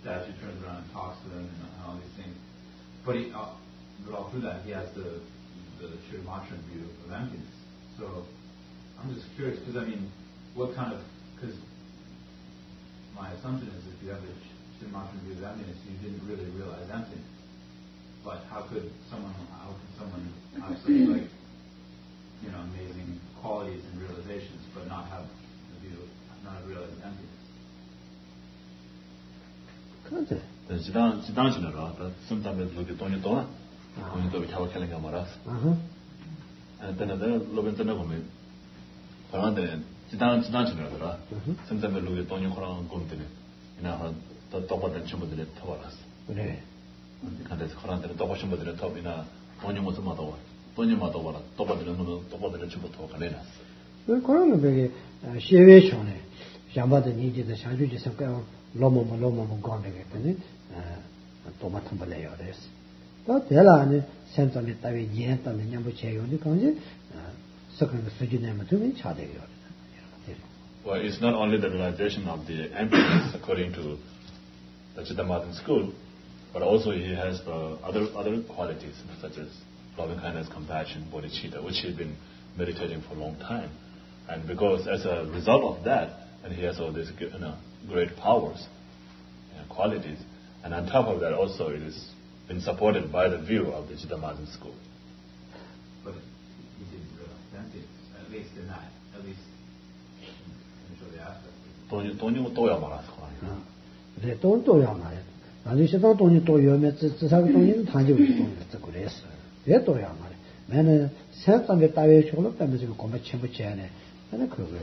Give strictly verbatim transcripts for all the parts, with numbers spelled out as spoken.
statue turns around and talks to them and all these things. But, he, uh, but all through that, he has the the Chittamatra view of emptiness. So I'm just curious, because I mean, what kind of, because my assumption is if you have the Chittamatra view of emptiness, you didn't really realize emptiness. But how could someone, how could someone have such like, you know, amazing qualities and realizations, but not have the view, not have realized emptiness? 그런데, 지단 지단지나라, sometimes look at Tony Dona, Tony Dona have killing a maras. And then the Lobentana woman, Parande, 지단 지단지나라, sometimes look at Tony Koran Gumtine, in our top of the Chumba Tawaras. And that's Koran, the top of Chumba de top in a Tony Motomato, Tony Matova, top of the top of the Chumba Tokalenas. 그 그런 게 시외촌에 잠바도 니지도 상주지 석가 로모모 로모모 건데겠더니 도마탄 벌려야 됐어. 또 대라는 센터에 따위 예한다면 냠부 제요니 kan지 석은 수준에만 두면 차대요. Well, it's not only the realization of the emptiness according to the Chittamatra school, but also he has uh, other other qualities such as loving kindness, compassion, bodhicitta, which he's been meditating for a long time. And because as a result of that, and he has all these you know, great powers and qualities, and on top of that also it has been supported by the view of the Chittamatra school. But he didn't realize emptiness, at least in that, at least initially aspect. 돈이 돈이 또야 말았어. 네, 돈 또야 말이야. 나는 시도 돈이 또 요매 지사가 돈이 단지 돈 그랬어. 왜 또야 말이야. 나는 생각에 따위 초로 때문에 지금 고마 첨부 제안에 나는 그걸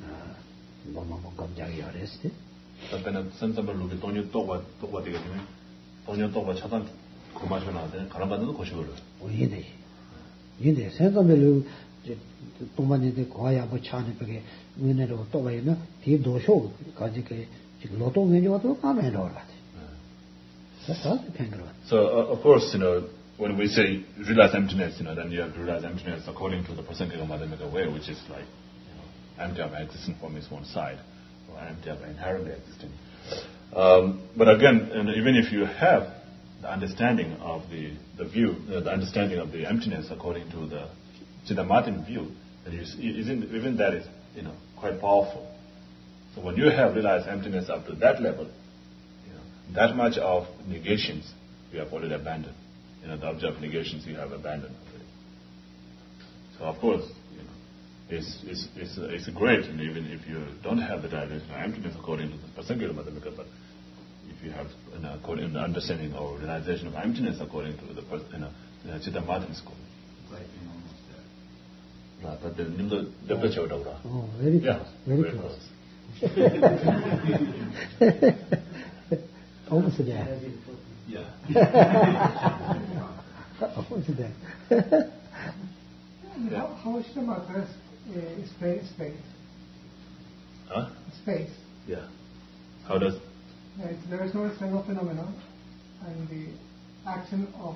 뭐뭐 감정이 어렸을 그때는 센터를 놓고 돈이 또가 또가 되게 되면 돈이 또가 차단 고마셔 나한테 가람 받는 것이거든. 오이네. 이네 생각을 동반인데 과야 뭐 차는 그게 은혜로 또가 있나 뒤 도쇼 가지게 지금 로또 메뉴도 가면 넣어라. That's all depends on. So uh, of course, you know, when we say realize emptiness, you know, then you have to realize emptiness according to the Prasankhika Madhyamika way, which is like you know, empty of existing from its one side, or empty of inherently existing. Um, but again, and even if you have the understanding of the, the view, uh, the understanding of the emptiness according to the Chittamatra view, then you see, even, even that is, you know, quite powerful. So when you have realized emptiness up to that level, you know, that much of negations you have already abandoned. You know, the object of negations you have abandoned already. So of course, you know, it's, it's, it's, it's great, and even if you don't have the realization of emptiness according to the Prasankhika Madhyamika, but if you have an you know, according the understanding or realization of emptiness according to the you know, the Chittamatra school. It's like being almost there. Right, but the nimdo debba chawda. Oh, very close. Yeah, very, very close. close. Almost there. Yeah. Almost there. How, how should one address uh, space? Space. Huh? Space. Yeah. How does? Right. There is no external phenomenon, and the action of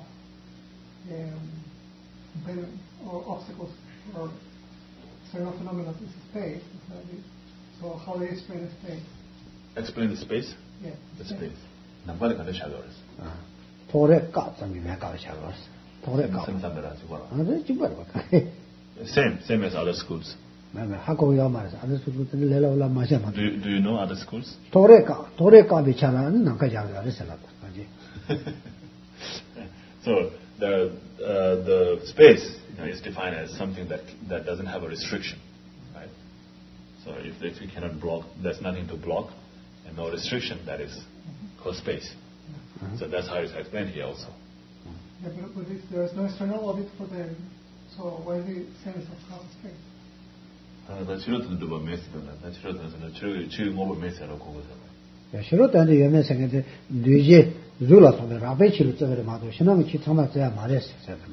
um, or obstacles or external phenomena is space. So how do you explain the space? Explain the space? Yeah. The space. Nambari kada shagores. Ah. Tore ka sami me ka shagores. Tore ka. Same sambara chibara. Ah, this chibara ba. Same, same as other schools. Mama hako yo maras. Other schools the lela la ma sha. Do you, do you know other schools? Tore ka, tore ka bichara nan ka jaga resala ta. So the uh, the space you know, is defined as something that that doesn't have a restriction, right? So if if you cannot block, there's nothing to block, and no restriction. That is called space. Mm-hmm. So that's how it's explained here also. Yeah, but, but if there is no external object for them, so why the sense of how space? 나 치료도 좀 메시드나. 나 치료도는 치료 치료 뭐뭐 메시라고 그러거든요. 야, 싫었다는데 요매 생각에 뇌제 줄라서 라베치를 저거를 마도 신앙을 치타마 줘야 말했어.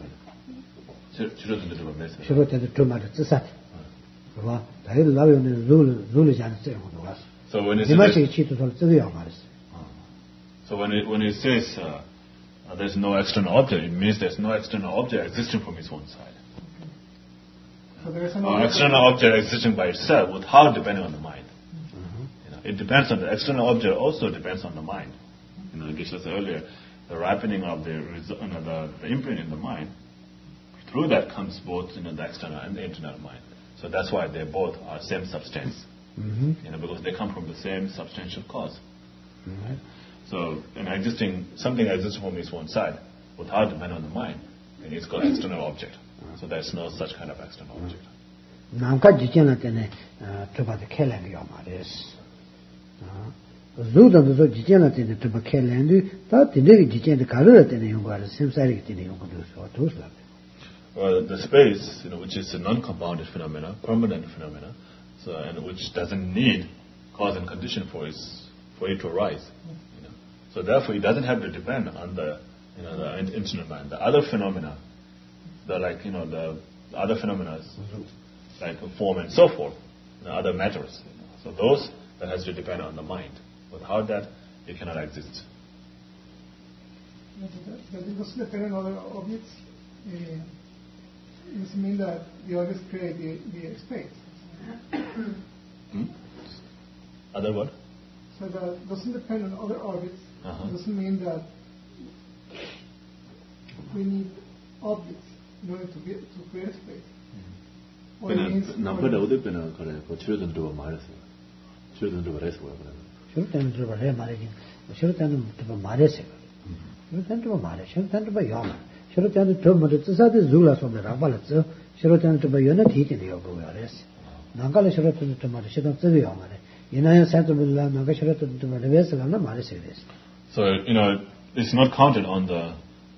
치료도 좀 메시. 싫었다는데 좀 말을 뜻사. 그봐. 다들 나오는 줄 줄이 안 써요. 그거. So when it 사ys 치도 설 써야 말했어. So when it when it says uh, uh, there's no external object, it means there's no external object existing from its own side. So there is an uh, external object existing by itself would how depending on the mind. Mm-hmm. You know, it depends on the external object. Also depends on the mind. You know, Geshe said earlier, the ripening of the, you know, the, the imprint in the mind, through that comes both, you know, the external and the internal mind. So that's why they both are same substance. Mm-hmm. You know, because they come from the same substantial cause. Mm-hmm. So an existing something exists from its one side without depending on the mind, and it's called external object. So there's no such kind of external object. 남가 지전할 때는 저바도 켈랭이 말이스. 아. 조도도 지전할 때는 저바 켈랭이 다 되게 지전의 가르를 때는 용과를 샘사리게 되는 용과도 도스라. Well, the space, you know, which is a non-compounded phenomena, permanent phenomena, so and which doesn't need cause and condition for its for it to arise. You know. So therefore, it doesn't have to depend on the, you know, the internal mind. The other phenomena, the like, you know, the other phenomena, like form and so forth, the other matters. You know. So those that has to depend on the mind. Without that, it cannot exist. But it doesn't depend on other objects. Uh, it means that the objects create the, the space. Hmm? Other what? So that doesn't depend on other objects. Uh-huh. It doesn't mean that we need objects in order to, get, to create space. Or it means 남보다 어디 배나 그래 그 치료된 거 말했어요. 치료된 거 말했어요. 실탄 좀 말해 말이지. 실탄은 좀 말했어요. 실탄 좀 말해. 실탄 좀 요마. 실탄은 좀 뭐지 사대 줄라서면 라발았어. 실탄은 좀 연어 뒤지네요 그거 알았어. 난가를 실탄은 좀 말해. 실탄 쓰려 말해. 이나야 산도빌라 나가 실탄은 좀 말해. 왜서나 말했어요. So, you know, it's not counted on the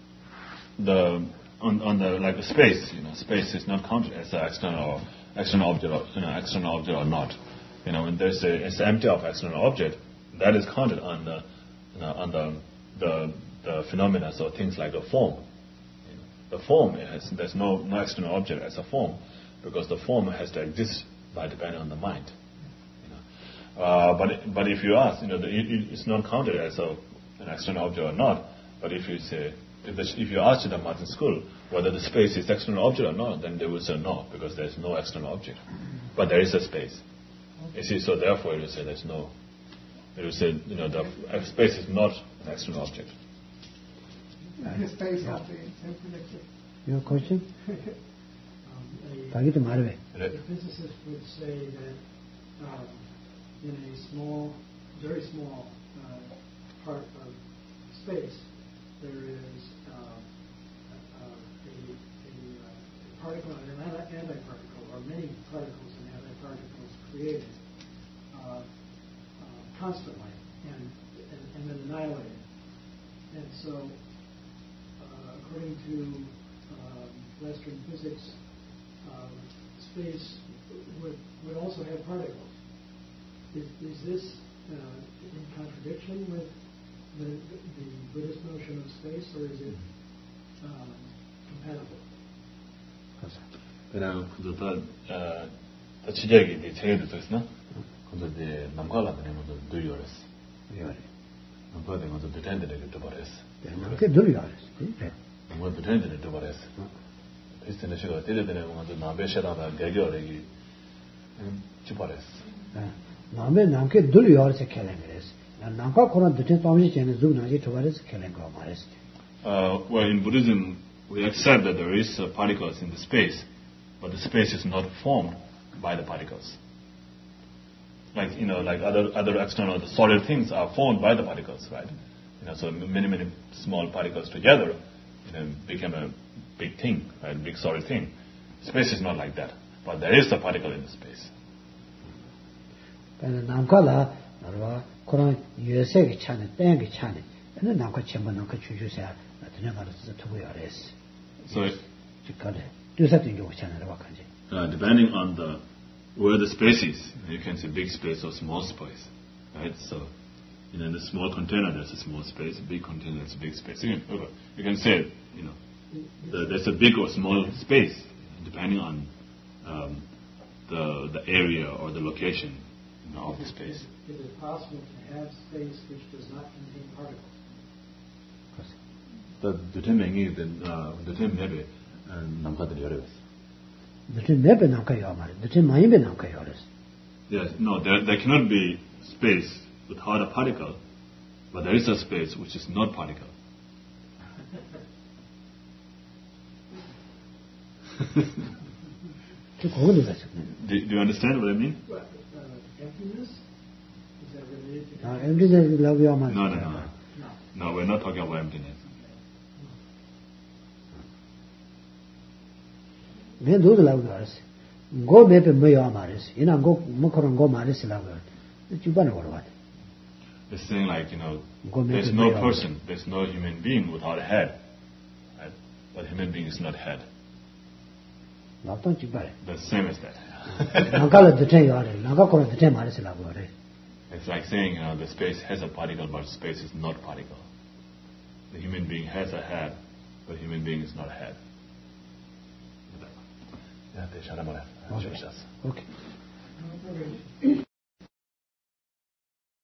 the on on the like the space, you know, space is not counted as an external external object or, you know, external object or not. You know, when there's a it's empty of external object, that is counted on the, you know, on the the the phenomena. So things like the form. You know, the form has there's no no external object as a form because the form has to exist by depending on the mind. You know, uh, but but if you ask, you know, the, it, it's not counted as a an external object or not. But if you say If, the, if you ask them at school whether the space is external object or not, then they will say no, because there is no external object. But there is a space. You see, so therefore it will say there's no. It will say, you know, the space is not an external object. The space has the same predictor. Your question? um, 자기도 말해. a, a physicist would say that um, in a small, very small uh, part of space, there is uh, uh, a, a, a particle and an antiparticle, or many particles and antiparticles created uh, uh, constantly and, and, and then annihilated. And so, uh, according to um, Western physics, um, space would, would also have particles. Is, is this uh, in contradiction with The, the Buddhist notion of space, or is it um, compatible? 그냥 그저 더 지적이 이 책에도 있었나? 근데 이제 남가라는 것도 늘려렸어. 예. 남가는 것도 되는데 또 버렸어. 그게 늘려렸어. 네. 뭐 되는데 또 버렸어. 비슷한 시가 되려되는 것도 나베셔다가 개결이 좀 버렸어. 네. 남에 남게 늘려서 켈랭이랬어. Uh, well, in Buddhism, we accept that there is uh, particles in the space, but the space is not formed by the particles. Like, you know, like other other external, the solid things are formed by the particles, right? You know, so many, many small particles together, you know, become a big thing, right? Big solid thing. Space is not like that, but there is a particle in the space. 그런 유세의 차는 땡의 차는 근데 나가 전부 그 주주사 그냥 말해서 두고요 알았어. So 지금에 두사도 요 차는 와 간지. Uh, depending on the where the space is, you can say big space or small space, right? So, you know, in the small container there's a small space, big container there's a big space. You can, you can say, you know, the, there's a big or small space depending on um, the the area or the location, you know, of the space. Is it possible to have space which does not contain particles? The determining the the term maybe 남가들이 어려웠어. The maybe 남가요 말. The maybe 남가요 어렸어. Yes, no, there there cannot be space without a particle But there is a space which is not particle. 그 거기도 가서. Do, do you understand what I mean? What, uh, emptiness? Is that related to 아, emptiness love you No, no, no. No. No, we're not talking about emptiness. 내 너도 love you 알았어. 고 매pe 뭐야 말했어. 이나 고 뭐그런 고 말했어 love you. 주반에 걸어봐. It's saying like, you know, Go make there's it no real. person, there's no human being without a head. Right? But human being is not head. 나도 주반에. The same as that. 나가를 듣는 요래. 나가 걸어 듣는 말했어 love you. It's like saying, you know, the space has a particle, but space is not particle. The human being has a head, but human being is not a head. Yeah, they shut him off. Okay. Okay. Okay.